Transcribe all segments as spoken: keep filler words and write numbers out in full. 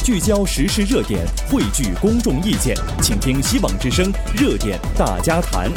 聚焦时事热点，汇聚公众意见，请听希望之声热点大家谈。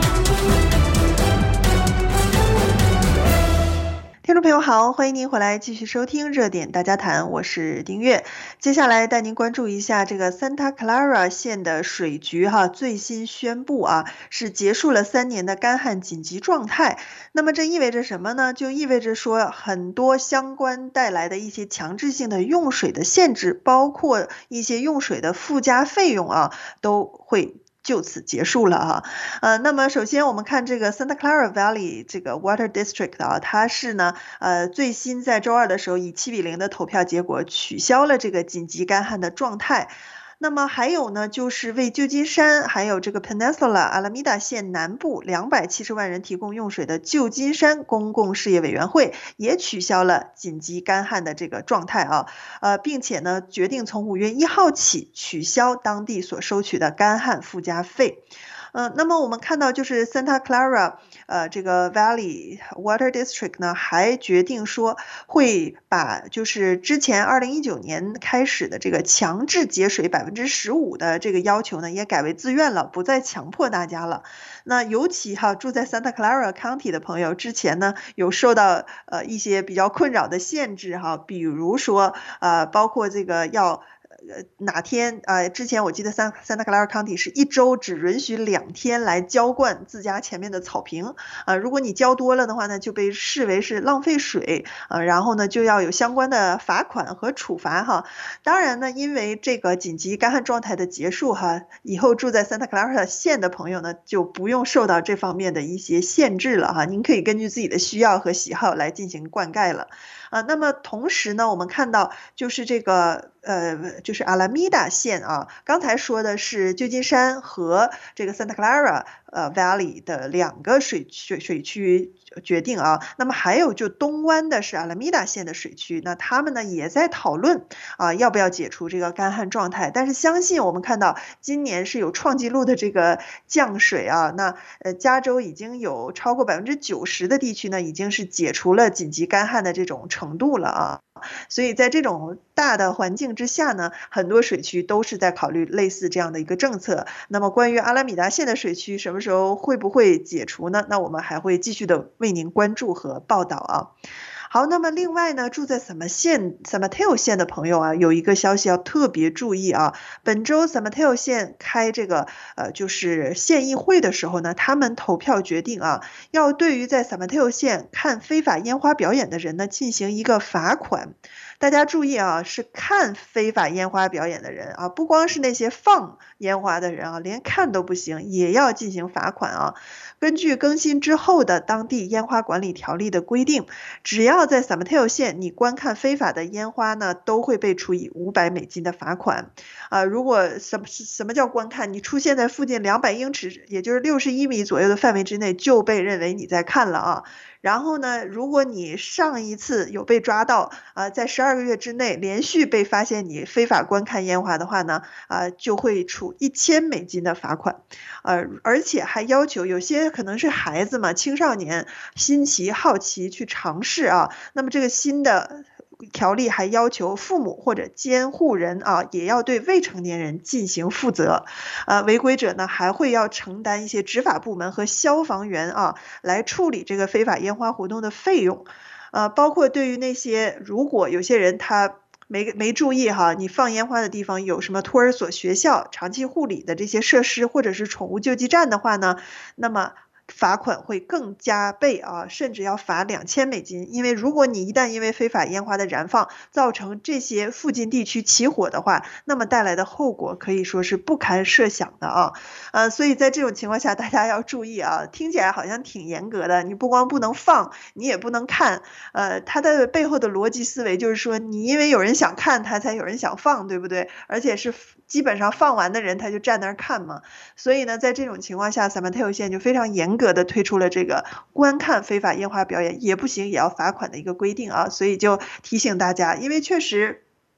听众朋友好，欢迎您回来继续收听热点大家谈，我是丁月。接下来带您关注一下这个 Santa Clara 县的水局哈，最新宣布啊，是结束了三年的干旱紧急状态。那么这意味着什么呢？就意味着说很多相关带来的一些强制性的用水的限制，包括一些用水的附加费用啊，都会就此结束了啊，呃，那么首先我们看这个 Santa Clara Valley 这个 Water District 啊，它是呢，呃，最新在周二的时候以七比零的投票结果取消了这个紧急干旱的状态。那么还有呢，就是为旧金山还有这个 Peninsula 阿拉米达县南部两百七十万人提供用水的旧金山公共事业委员会也取消了紧急干旱的这个状态啊，呃，并且呢，决定从五月一号起取消当地所收取的干旱附加费。呃，那么我们看到就是 Santa Clara 呃这个 Valley Water District 呢，还决定说会把就是之前二零一九年开始的这个强制节水百分之十五的这个要求呢，也改为自愿了，不再强迫大家了。那尤其哈住在 Santa Clara County 的朋友，之前呢有受到呃一些比较困扰的限制哈，比如说呃包括这个要。呃，哪天呃，之前我记得 Santa Clara County 是一周只允许两天来浇灌自家前面的草坪啊、呃，如果你浇多了的话呢，就被视为是浪费水啊、呃，然后呢就要有相关的罚款和处罚哈。当然呢，因为这个紧急干旱状态的结束哈，以后住在 Santa Clara 县的朋友呢就不用受到这方面的一些限制了哈，您可以根据自己的需要和喜好来进行灌溉了啊、呃。那么同时呢，我们看到就是这个呃，就是阿拉米达县啊，刚才说的是旧金山和这个 Santa Clara 呃 Valley 的两个水水水区决定啊，那么还有就东湾的是阿拉米达县的水区，那他们呢也在讨论啊要不要解除这个干旱状态，但是相信我们看到今年是有创纪录的这个降水啊，那呃加州已经有超过百分之九十的地区呢已经是解除了紧急干旱的这种程度了啊。所以在这种大的环境之下呢，很多水区都是在考虑类似这样的一个政策。那么关于阿拉米达县的水区什么时候会不会解除呢？那我们还会继续的为您关注和报道啊。好，那么另外呢，住在什么县 San Mateo 县的朋友啊，有一个消息要特别注意啊。本周 San Mateo 县开这个呃就是县议会的时候呢，他们投票决定啊，要对于在 San Mateo 县看非法烟花表演的人呢进行一个罚款。大家注意啊，是看非法烟花表演的人啊，不光是那些放烟花的人啊，连看都不行，也要进行罚款啊。根据更新之后的当地烟花管理条例的规定，只要在 San Mateo 县你观看非法的烟花呢，都会被处以五百美金的罚款啊。如果什么什么叫观看，你出现在附近两百英尺，也就是六十一米左右的范围之内，就被认为你在看了啊。然后呢，如果你上一次有被抓到啊、呃，在十二个月之内连续被发现你非法观看烟花的话呢，啊、呃，就会处一千美金的罚款，呃，而且还要求有些可能是孩子嘛，青少年新奇好奇去尝试啊，那么这个新的条例还要求父母或者监护人啊，也要对未成年人进行负责。呃，违规者呢还会要承担一些执法部门和消防员啊来处理这个非法烟花活动的费用。呃，包括对于那些如果有些人他没没注意哈，你放烟花的地方有什么托儿所、学校、长期护理的这些设施，或者是宠物救济站的话呢，那么罚款会更加倍啊，甚至要罚两千美金。因为如果你一旦因为非法烟花的燃放造成这些附近地区起火的话，那么带来的后果可以说是不堪设想的啊。呃，所以在这种情况下，大家要注意啊，听起来好像挺严格的，你不光不能放，你也不能看。呃，它的背后的逻辑思维就是说，你因为有人想看，它才有人想放，对不对？而且是基本上放完的人他就站那儿看嘛。所以呢，在这种情况下 San Mateo 县就非常严格的推出了这个观看非法烟花表演也不行也要罚款的一个规定啊，所以就提醒大家，因为确实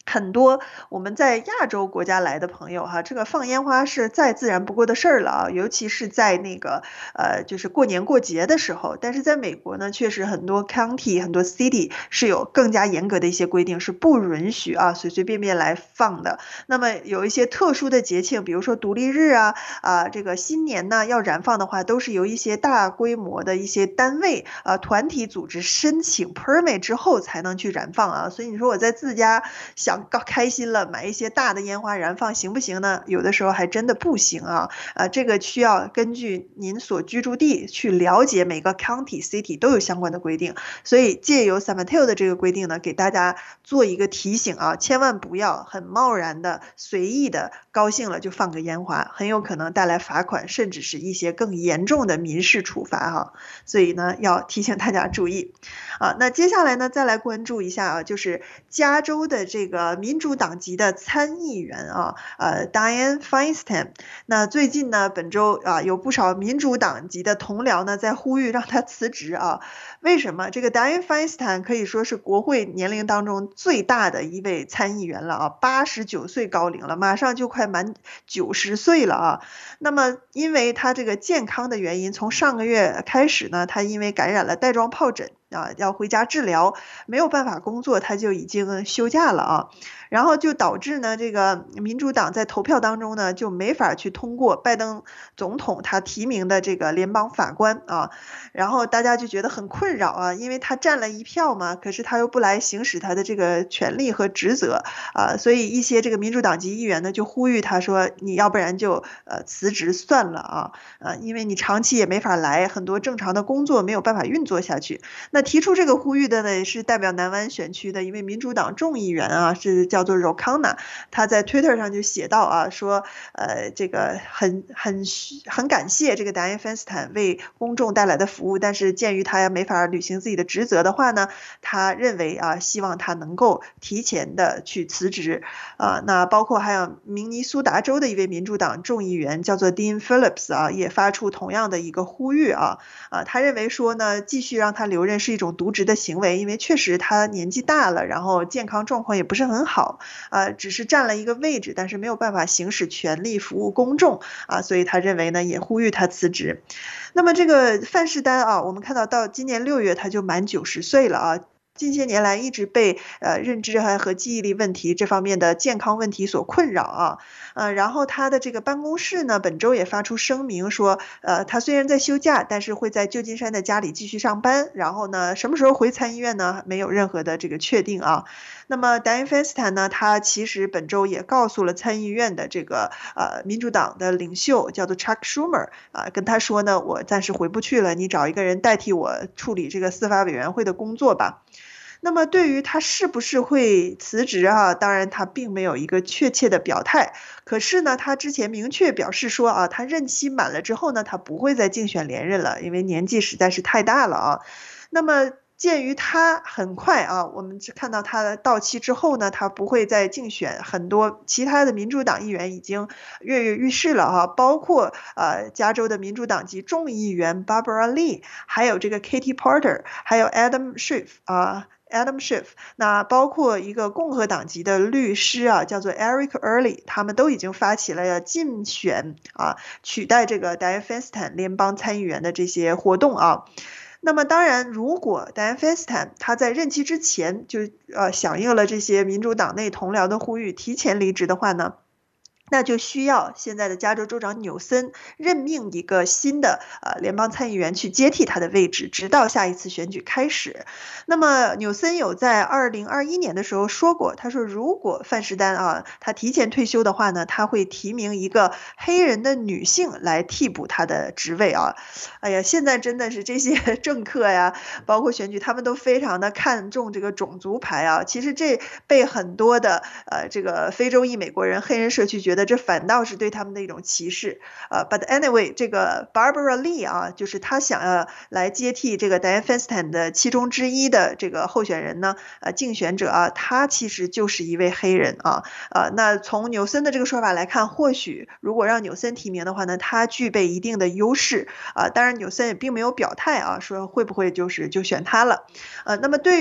很多我们在亚洲国家来的朋友哈，这个放烟花是再自然不过的事儿了啊，尤其是在那个呃，就是过年过节的时候。但是在美国呢，确实很多 county 很多 city 是有更加严格的一些规定，是不允许啊随随便便来放的。那么有一些特殊的节庆，比如说独立日啊啊这个新年呢要燃放的话，都是由一些大规模的一些单位啊团体组织申请 permit 之后才能去燃放啊。所以你说我在自家想高开心了，买一些大的烟花燃放行不行呢？有的时候还真的不行啊。呃，这个需要根据您所居住地去了解，每个 county city 都有相关的规定。所以借由 San Mateo 的这个规定呢，给大家做一个提醒啊，千万不要很贸然的、随意的高兴了就放个烟花，很有可能带来罚款，甚至是一些更严重的民事处罚哈。所以呢，要提醒大家注意啊。那接下来呢，再来关注一下啊，就是加州的这个民主党籍的参议员啊，呃，Dianne Feinstein。那最近呢，本周啊，有不少民主党籍的同僚呢在呼吁让他辞职啊。为什么？这个 Dianne Feinstein 可以说是国会年龄当中最大的一位参议员了啊，八十九岁高龄了，马上就快满九十岁了啊。那么因为他这个健康的原因，从上个月开始呢，他因为感染了带状疱疹啊，要回家治疗，没有办法工作，他就已经休假了啊。然后就导致呢，这个民主党在投票当中呢，就没法去通过拜登总统他提名的这个联邦法官啊。然后大家就觉得很困扰啊，因为他占了一票嘛，可是他又不来行使他的这个权利和职责啊，所以一些这个民主党籍议员呢就呼吁他说，你要不然就呃辞职算了啊，啊，因为你长期也没法来，很多正常的工作没有办法运作下去。那提出这个呼吁的呢，是代表南湾选区的一位民主党众议员啊，是叫做 Rokana， 他在 Twitter 上就写到啊，说呃这个很很很感谢这个 Dianne Feinstein 为公众带来的服务，但是鉴于他没法履行自己的职责的话呢，他认为啊，希望他能够提前的去辞职啊。那包括还有明尼苏达州的一位民主党众议员叫做 Dean Phillips 啊，也发出同样的一个呼吁啊啊，他认为说呢，继续让他留任是一种渎职的行为，因为确实他年纪大了，然后健康状况也不是很好啊，只是占了一个位置，但是没有办法行使权力服务公众啊，所以他认为呢，也呼吁他辞职。那么这个范士丹啊，我们看到到今年六月他就满九十岁了啊。近些年来一直被呃认知和记忆力问题这方面的健康问题所困扰啊，呃，然后他的这个办公室呢，本周也发出声明说，呃，他虽然在休假，但是会在旧金山的家里继续上班，然后呢，什么时候回参议院呢？没有任何的这个确定啊。那么 Dianne Feinstein 呢，他其实本周也告诉了参议院的这个呃民主党的领袖叫做 Chuck Schumer 啊、呃，跟他说呢，我暂时回不去了，你找一个人代替我处理这个司法委员会的工作吧。那么对于他是不是会辞职啊，当然他并没有一个确切的表态，可是呢，他之前明确表示说啊，他任期满了之后呢，他不会再竞选连任了，因为年纪实在是太大了啊。那么鉴于他很快啊，我们只看到他的到期之后呢，他不会再竞选，很多其他的民主党议员已经跃跃欲试了啊，包括呃加州的民主党籍众议员 Barbara Lee， 还有这个 Katie Porter， 还有 Adam Schiff 啊。Adam Schiff， 那包括一个共和党籍的律师啊，叫做 Eric Early， 他们都已经发起了要竞选啊，取代这个 Dianne Feinstein 联邦参议员的这些活动啊。那么当然，如果 Dianne Feinstein 他在任期之前就呃响应了这些民主党内同僚的呼吁，提前离职的话呢，那就需要现在的加州州长纽森任命一个新的呃联邦参议员去接替他的位置，直到下一次选举开始。那么纽森有在二零二一年的时候说过，他说如果范士丹啊他提前退休的话呢，他会提名一个黑人的女性来替补他的职位啊。哎呀，现在真的是这些政客呀，包括选举，他们都非常的看重这个种族牌啊。其实这被很多的呃这个非洲裔美国人、黑人社区觉得这反倒是对他们的一种歧视，呃 ，but anyway， 这个 Barbara Lee 啊，就是他想要来接替这个 Dianne Feinstein 的其中之一的这个候选人呢，呃，竞选者啊，他其实就是一位黑人啊，呃，那从纽森的这个说法来看，或许如果让纽森提名的话呢，他具备一定的优势啊，当然纽森也并没有表态啊，说会不会就是就选他了，呃，那么对于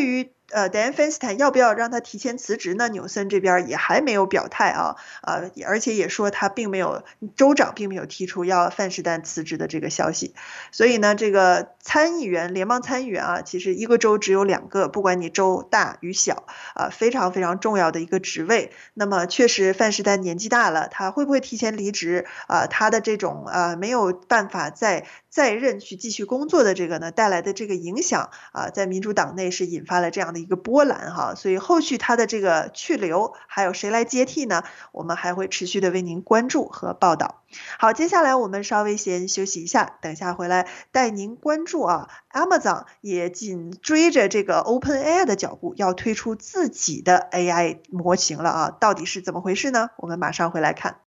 呃 Dianne Feinstein 要不要让他提前辞职呢？纽森这边也还没有表态啊，呃，而且也说他并没有州长并没有提出要范士丹辞职的这个消息，所以呢，这个参议员联邦参议员啊，其实一个州只有两个，不管你州大与小啊，非常非常重要的一个职位。那么确实范士丹年纪大了，他会不会提前离职啊？他的这种啊没有办法再在任去继续工作的这个呢带来的这个影响啊，在民主党内是引发了这样的一个波澜哈，所以后续他的这个去留还有谁来接替呢？我们还会持续的为您关注和报道。好，接下来我们稍微先休息一下，等下回来带您关注啊 Amazon 也紧追着这个 OpenAI 的脚步，要推出自己的 A I 模型了啊，到底是怎么回事呢？我们马上回来看。